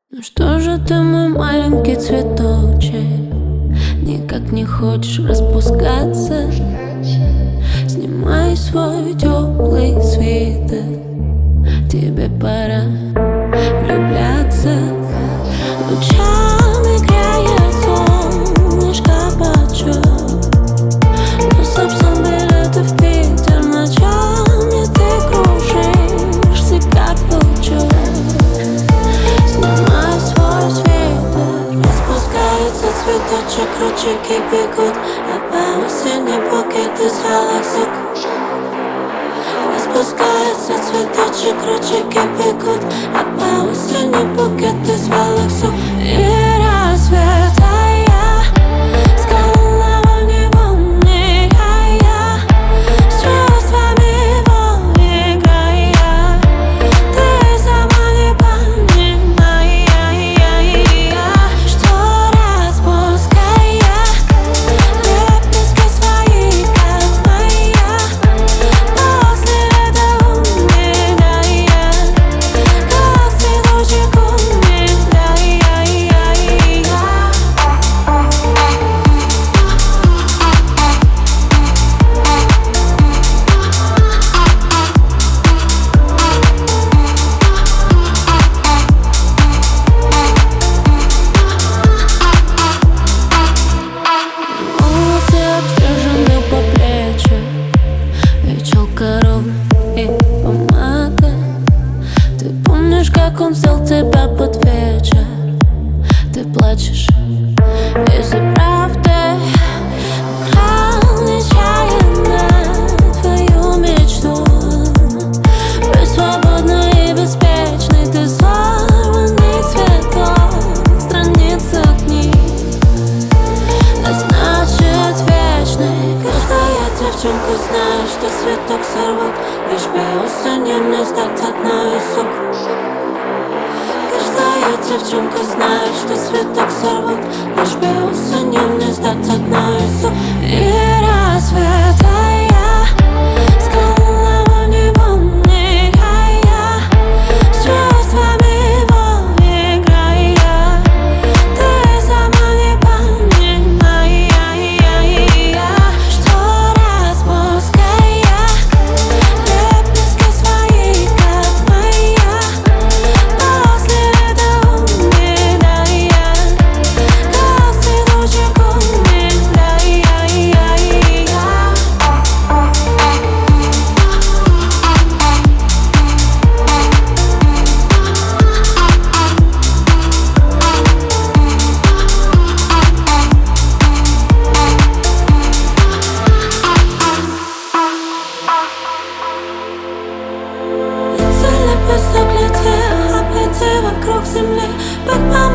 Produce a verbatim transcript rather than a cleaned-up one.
Ну что же ты, мой маленький цветочек, никак не хочешь распускаться? Снимай свой теплый свитер, тебе пора влюбляться. Лучами греет солнышко почет, но собственно билеты в Питер. Ночами ты кружишься, как волчок. Снимай свой свитер, распускается цветочек, ручейки бегут, а по осени букет из алых сок. Распускается цветочек, ручейки бегут, а по осени букет из алых сок. И расцветая с головы него мигая, с чувствами его играя, ты сама не понимая, что распуская лепестки свои, как моя, после этого умирая, как цветочек умирая. Волосы обстрижены по плечи, и челка ровная, и помада. Ты помнишь, как он взял тебя под вечер? Ты плачешь из-за правды. Украл нечаянно твою мечту. Быть свободной и беспечной, ты сорванный цветок, страница книг, а значит вечный. Каждая девчонка знает, что цветок сорвут, лишь бы осенью не стать одной из сок. Каждая девчонка знает, что цветок сорвут, лишь бы осенью не стать одной из сок. И расцветая с головы него мигая, с чувствами его играя, ты сама не понимая, что распуская лепестки свои, как моя, после этого умирая, как цветочек умирая. Лети, лепесток, лети, облети вокруг земли, будь